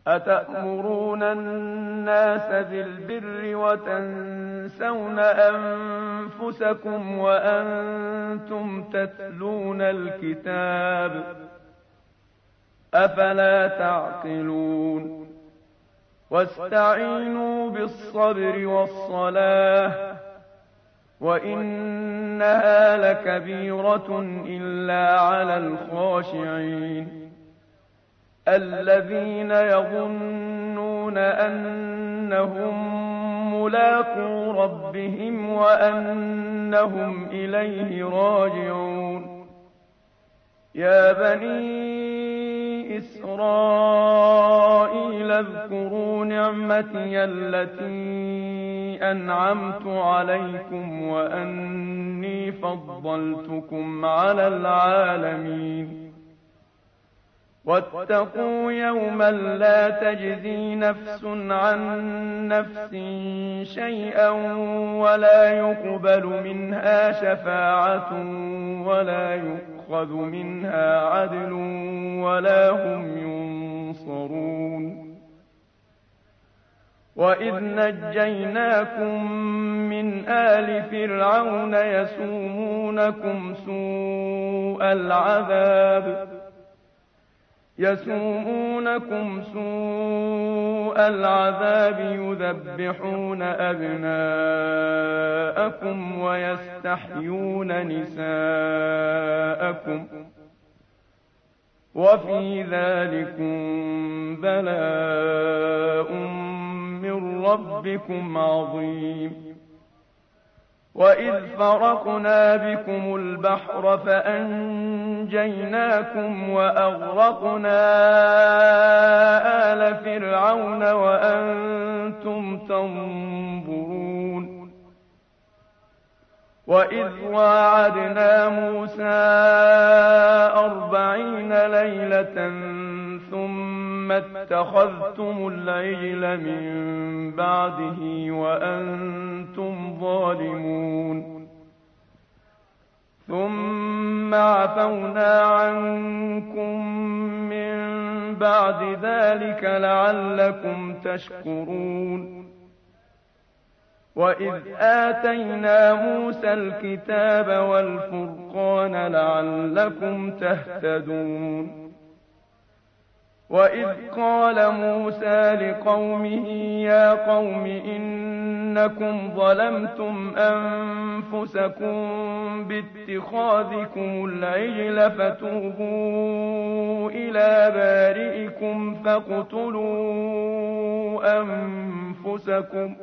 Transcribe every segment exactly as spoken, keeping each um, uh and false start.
أتأمرون الناس بالبر وتنسون أنفسكم وأنتم تتلون الكتاب أفلا تعقلون واستعينوا بالصبر والصلاة وإنها لكبيرة إلا على الخاشعين الذين يظنون أنهم ملاقو ربهم وأنهم إليه راجعون يا بني إسرائيل اذكروا نعمتي التي أنعمت عليكم وأني فضلتكم على العالمين واتقوا يوما لا تجزي نفس عن نفس شيئا ولا يقبل منها شفاعة ولا يؤخذ منها عدل ولا هم ينصرون وإذ نجيناكم من آل فرعون يسومونكم سوء العذاب يسومونكم سوء العذاب يذبحون أبناءكم ويستحيون نساءكم وفي ذلكم بلاء من ربكم عظيم وإذ فرقنا بكم البحر فأنجيناكم وأغرقنا آل فرعون وأنتم تنظرون وإذ واعدنا موسى أربعين ليلة ثم اتخذتم العجل من بعده وأنتم ظالمون ثم عفونا عنكم من بعد ذلك لعلكم تشكرون وإذ آتينا موسى الكتاب والفرقان لعلكم تهتدون وإذ قال موسى لقومه يا قوم إنكم ظلمتم أنفسكم باتخاذكم العجل فتوبوا إلى بارئكم فاقتلوا أنفسكم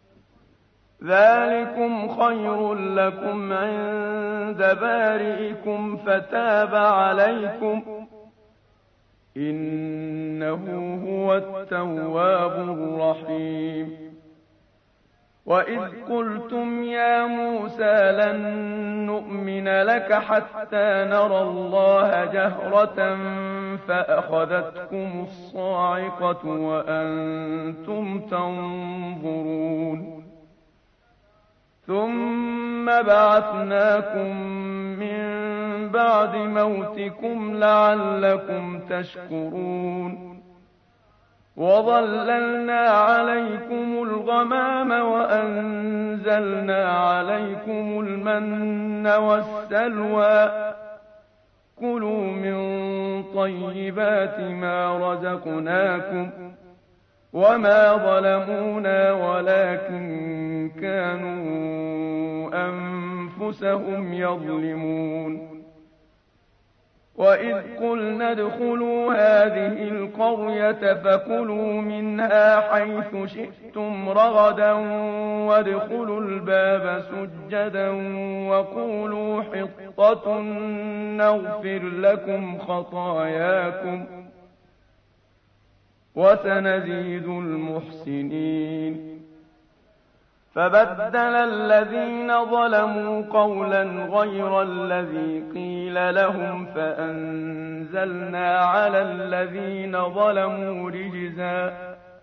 ذلكم خير لكم عند بارئكم فتاب عليكم إنه هو التواب الرحيم وإذ قلتم يا موسى لن نؤمن لك حتى نرى الله جهرة فأخذتكم الصاعقة وأنتم تنظرون ثم بعثناكم من بعد موتكم لعلكم تشكرون وظللنا عليكم الغمام وأنزلنا عليكم المن والسلوى كلوا من طيبات ما رزقناكم وما ظلمونا ولكن كانوا أنفسهم يظلمون وإذ قلنا ادخلوا هذه القرية فكلوا منها حيث شئتم رغدا وادخلوا الباب سجدا وقولوا حطة نغفر لكم خطاياكم وسنزيد المحسنين فبدل الذين ظلموا قولا غير الذي قيل لهم فأنزلنا على الذين ظلموا رجزا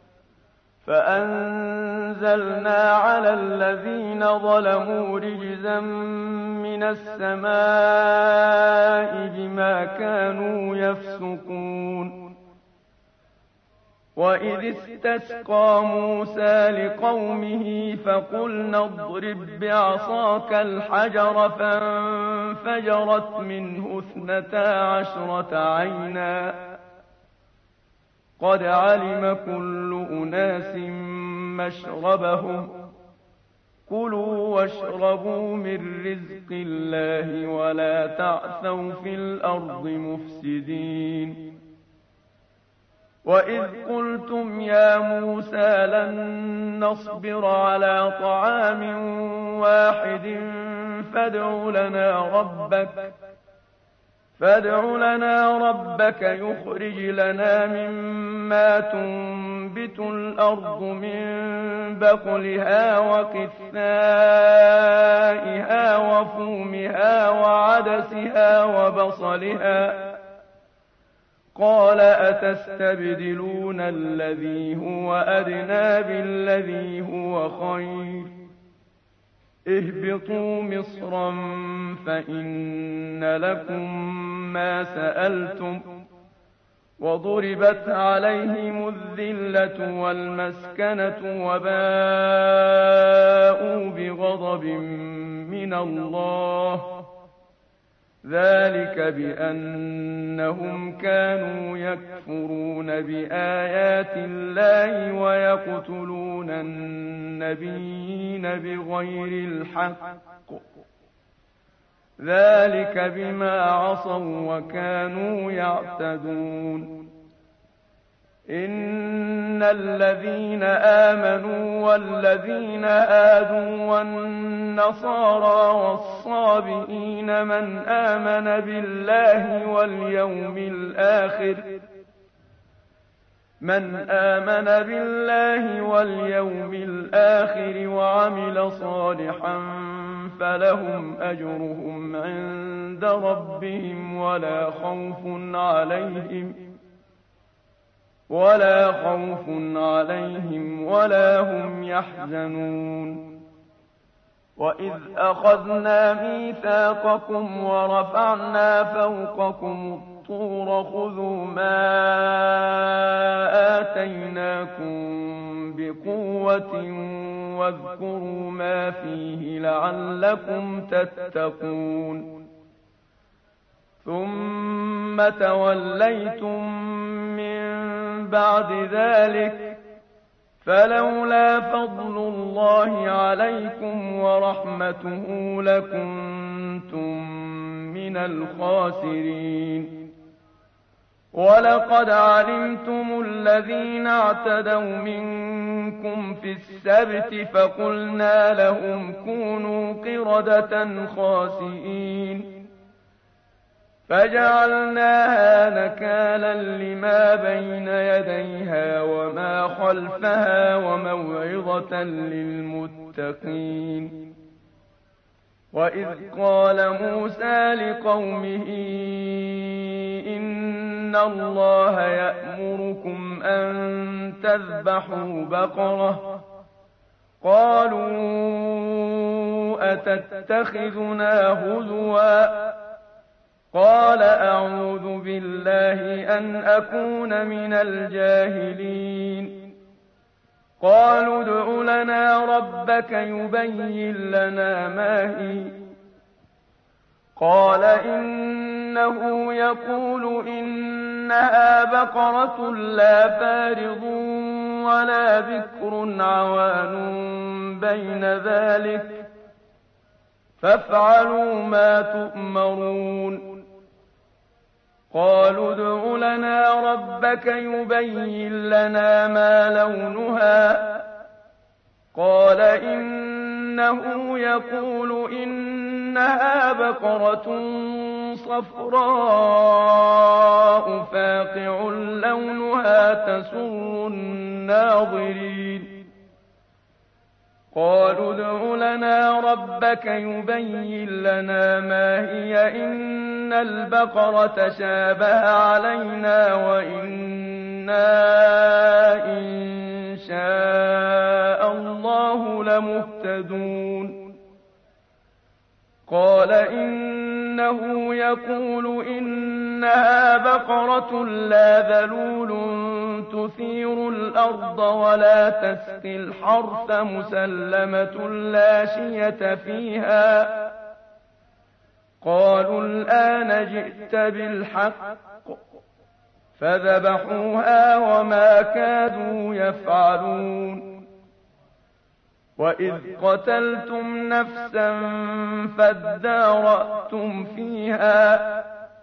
فأنزلنا على الذين ظلموا رجزا من السماء بما كانوا يفسقون وإذ استسقى موسى لقومه فقلنا اضرب بعصاك الحجر فانفجرت منه اثنتا عشرة عينا قد علم كل أناس مشربهم كلوا واشربوا من رزق الله ولا تعثوا في الأرض مفسدين وإذ قلتم يا موسى لن نصبر على طعام واحد فادع لنا ربك فادع لنا ربك يخرج لنا مما تنبت الأرض من بقلها وقثائها وفومها وعدسها وبصلها قال أتستبدلون الذي هو أدنى بالذي هو خير اهبطوا مصرا فإن لكم ما سألتم وضربت عليهم الذلة والمسكنة وباءوا بغضب من الله ذلك بأنهم كانوا يكفرون بآيات الله ويقتلون النبيين بغير الحق ذلك بما عصوا وكانوا يعتدون إن الذين آمنوا والذين آدوا والنصارى والصابئين من آمن بالله واليوم الآخر من آمن بالله واليوم الآخر وعمل صالحا فلهم أجرهم عند ربهم ولا خوف عليهم ولا خوف عليهم ولا هم يحزنون وإذ أخذنا ميثاقكم ورفعنا فوقكم الطور خذوا ما آتيناكم بقوة واذكروا ما فيه لعلكم تتقون ثم توليتم من بعد ذلك فلولا فضل الله عليكم ورحمته لكنتم من الخاسرين ولقد علمتم الذين اعتدوا منكم في السبت فقلنا لهم كونوا قردة خاسئين فجعلناها نكالا لما بين يديها وما خلفها وموعظة للمتقين وإذ قال موسى لقومه إن الله يأمركم أن تذبحوا بقرة قالوا أتتخذنا هزوا قال أعوذ بالله أن أكون من الجاهلين قالوا ادع لنا ربك يبين لنا ما هي قال إنه يقول إنها بقرة لا فارض ولا بكر عوان بين ذلك فافعلوا ما تؤمرون قالوا ادع لنا ربك يبين لنا ما لونها قال إنه يقول إنها بقرة صفراء فاقع لونها تسر الناظرين قالوا ادع لنا ربك يبين لنا ما هي إن البقرة شابه علينا وإنا إن شاء الله لمهتدون قال إنه يقول إنها بقرة لا ذلول تثير الأرض ولا تسقي الحرث مسلمة لا شية فيها قالوا الآن جئت بالحق فذبحوها وما كادوا يفعلون وإذ قتلتم نفسا فادارأتم فيها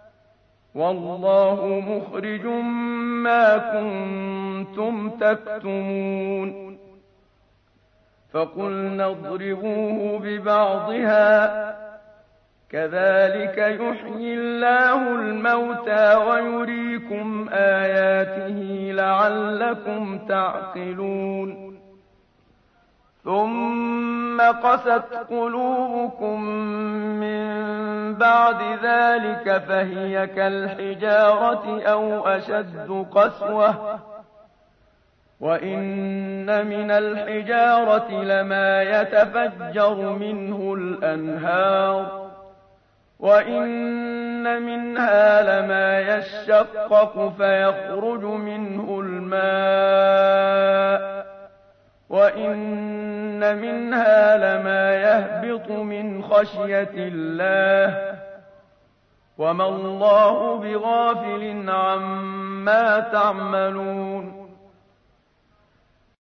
والله مخرج ما كنتم تكتمون فقلنا اضربوه ببعضها كذلك يحيي الله الموتى ويريكم آياته لعلكم تعقلون ثم قست قلوبكم من بعد ذلك فهي كالحجارة أو أشد قسوة وإن من الحجارة لما يتفجر منه الأنهار وإن منها لما يشقق فيخرج منه الماء وإن منها لما يهبط من خشية الله وما الله بغافل عما تعملون